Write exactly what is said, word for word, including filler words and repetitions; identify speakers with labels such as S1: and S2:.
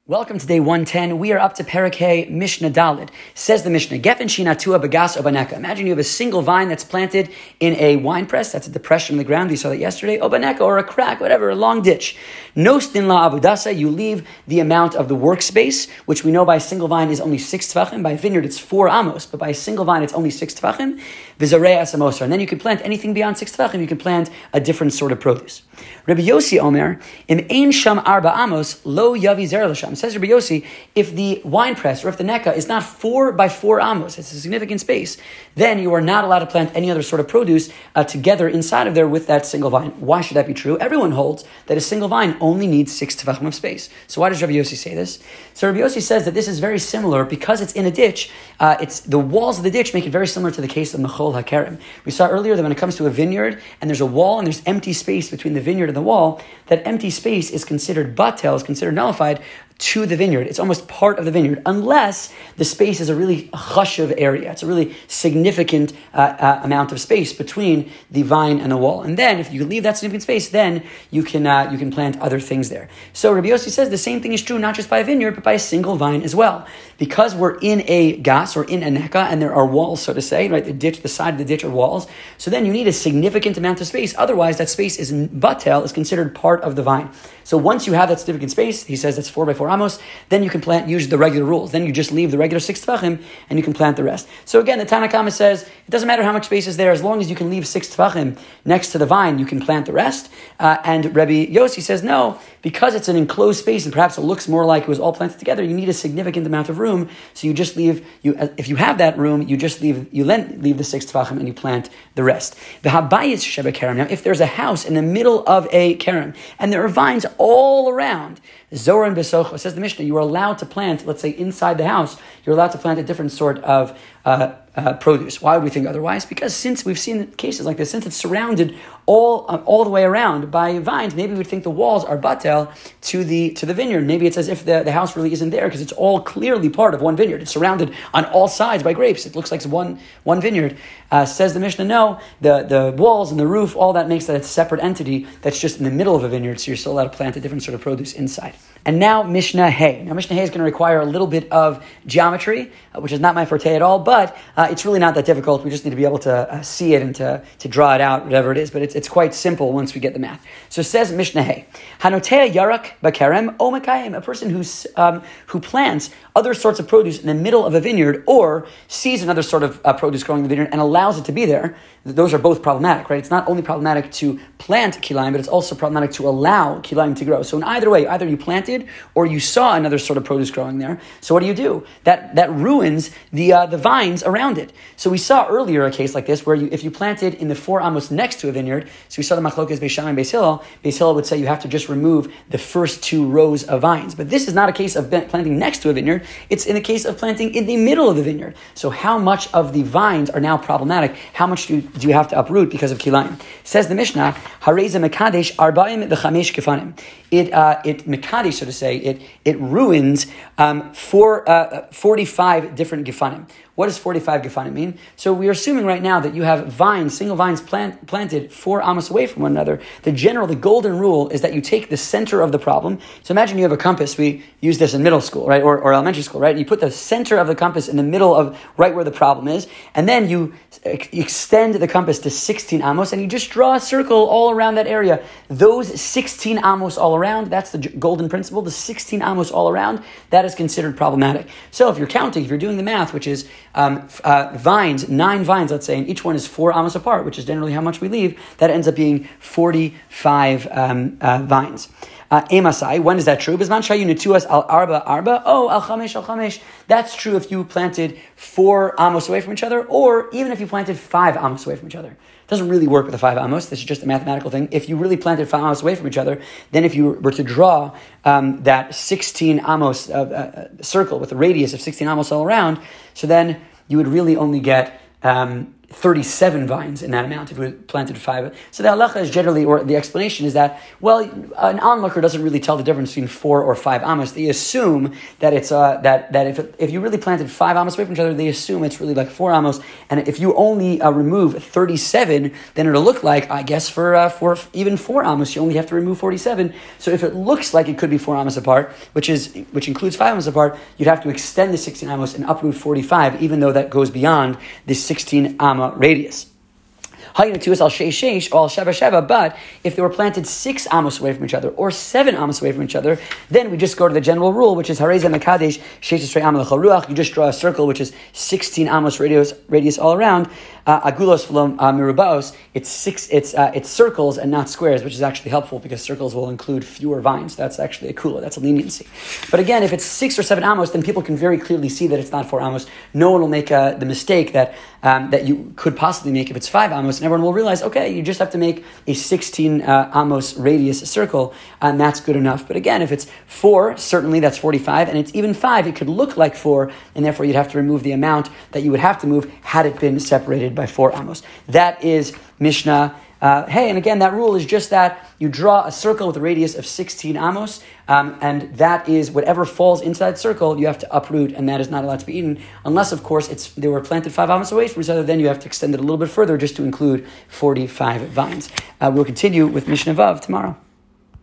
S1: Welcome to day one ten. We are up to Parakeh Mishnah Daled. Says the Mishnah, Gefen shinatua bagas obaneka. Imagine you have a single vine that's planted in a wine press. That's a depression in the ground. We saw that yesterday. Obaneka, or a crack, whatever, a long ditch. Nostin la avudasa. You leave the amount of the workspace, which we know by a single vine is only six tefachim. By a vineyard, it's four amos. But by a single vine, it's only six tefachim. V'zarei asamosar. And then you can plant anything beyond six tefachim. You can plant a different sort of produce. Rabbi Yossi Omer, im ein sham arba amos, lo yavi zer l'sham. Says Rabbi Yossi, if the wine press or if the neka is not four by four amos, it's a significant space, then you are not allowed to plant any other sort of produce uh, together inside of there with that single vine. Why should that be true? Everyone holds that a single vine only needs six tefachim of space. So why does Rabbi Yossi say this? So Rabbi Yossi says that this is very similar because it's in a ditch. Uh, it's the walls of the ditch make it very similar to the case of Mechol HaKerem. We saw earlier that when it comes to a vineyard and there's a wall and there's empty space between the vineyard and the wall, that empty space is considered batel, is considered nullified to the vineyard. It's almost part of the vineyard, unless the space is a really chashuv area. It's a really significant uh, uh, amount of space between the vine and the wall. And then, if you leave that significant space, then you can uh, you can plant other things there. So Rabbi Yossi says the same thing is true not just by a vineyard, but by a single vine as well. Because we're in a gas or in a neka, and there are walls, so to say, right? The ditch, the side of the ditch are walls. So then you need a significant amount of space. Otherwise, that space is batel, is considered part of the vine. So once you have that significant space, he says that's four by four amos, then you can plant, use the regular rules. Then you just leave the regular six tefachim and you can plant the rest. So again, the Tanna Kama says, it doesn't matter how much space is there, as long as you can leave six tefachim next to the vine, you can plant the rest. Uh, and Rabbi Yossi says, no, because it's an enclosed space and perhaps it looks more like it was all planted together, you need a significant amount of room. So you just leave, you if you have that room, you just leave, you then leave the six tefachim and you plant the rest. The habayis sheba kerem. Now, if there's a house in the middle of a kerem and there are vines all around, Zohar and Besocha, says the Mishnah, you are allowed to plant, let's say inside the house, you're allowed to plant a different sort of uh, uh, produce. Why would we think otherwise? Because since we've seen cases like this, since it's surrounded all uh, all the way around by vines, maybe we'd think the walls are batel to the to the vineyard. Maybe it's as if the, the house really isn't there because it's all clearly part of one vineyard. It's surrounded on all sides by grapes. It looks like it's one one vineyard. Uh, says the Mishnah, no, the, the walls and the roof, all that makes that a separate entity that's just in the middle of a vineyard, so you're still allowed to plant a different sort of produce inside. And now Mishnah Hay. Now Mishnah Hay is going to require a little bit of geometry, uh, which is not my forte at all, but uh, it's really not that difficult. We just need to be able to uh, see it and to, to draw it out, whatever it is, but it's it's quite simple once we get the math. So it says Mishnah Hay, Hanotea Yarak Bakerem O Makayim, a person who's, um, who plants other sorts of produce in the middle of a vineyard or sees another sort of uh, produce growing in the vineyard and allows it to be there. Those are both problematic, right? It's not only problematic to plant kilayim, but it's also problematic to allow kilayim to grow. So in either way, either you planted or you saw another sort of produce growing there. So what do you do? That that ruins the uh, the vines around it. So we saw earlier a case like this where you, if you planted in the four amos next to a vineyard, so we saw the machlokes Beis Shammai and Beis Hillel, Beis Hillel would say you have to just remove the first two rows of vines. But this is not a case of planting next to a vineyard. It's in the case of planting in the middle of the vineyard. So how much of the vines are now problematic? How much do you, do you have to uproot because of kilayim? Says the Mishnah, Hareza Mekadesh Arbaim v'chamesh Kifanim. It uh, it Mekadesh, so to say, it it ruins um, four, uh, forty-five different Gifanim. What does forty-five Gifanim mean? So we are assuming right now that you have vines, single vines plant, planted four amos away from one another. The general, the golden rule is that you take the center of the problem. So imagine you have a compass. We use this in middle school, right, or, or elementary school, right? You put the center of the compass in the middle of right where the problem is, and then you extend the compass to sixteen amos, and you just draw a circle all around that area. Those sixteen amos all around, that's the golden principle, the sixteen amos all around, that is considered problematic. So if you're counting, if you're doing the math, which is um, uh, vines, nine vines, let's say, and each one is four amos apart, which is generally how much we leave, that ends up being forty-five um, uh, vines. Uh, Emasai, when is that true? Bisman shayu netuas al arba arba. Oh, al chamesh al chamesh. That's true if you planted four amos away from each other, or even if you planted five amos away from each other. It doesn't really work with the five amos. This is just a mathematical thing. If you really planted five amos away from each other, then if you were to draw um, that sixteen amos uh, uh, circle with a radius of sixteen amos all around, so then you would really only get um, thirty-seven vines in that amount if we planted five. So the halacha is generally, or the explanation is that, well, an onlooker doesn't really tell the difference between four or five amos. They assume that it's uh, that that if it, if you really planted five amos away from each other, they assume it's really like four amos. And if you only uh, remove thirty-seven, then it'll look like, I guess, for uh, for even four amos, you only have to remove forty-seven. So if it looks like it could be four amos apart, which is which includes five amos apart, you'd have to extend the sixteen amos and uproot forty-five, even though that goes beyond the sixteen amos radius. But if they were planted six amos away from each other or seven amos away from each other, then we just go to the general rule, which is Hareza Mekadesh Sheish Am L'Chol Ruach. You just draw a circle, which is sixteen amos radius radius all around. Uh, Agulos V'lo Mirubaos. It's six. It's uh, it's circles and not squares, which is actually helpful because circles will include fewer vines. That's actually a kula. That's a leniency. But again, if it's six or seven amos, then people can very clearly see that it's not four amos. No one will make uh, the mistake that um, that you could possibly make if it's five amos, and everyone will realize, okay, you just have to make a sixteen uh, amos radius circle, and that's good enough. But again, if it's four, certainly that's forty-five, and it's even five, it could look like four, and therefore you'd have to remove the amount that you would have to move had it been separated by four amos. That is Mishnah. Uh, hey, and again, that rule is just that you draw a circle with a radius of sixteen amos, um, and that is whatever falls into that circle, you have to uproot, and that is not allowed to be eaten, unless, of course, it's they were planted five amos away from each other, then you have to extend it a little bit further just to include forty-five vines. Uh, we'll continue with Mishnah Vav tomorrow.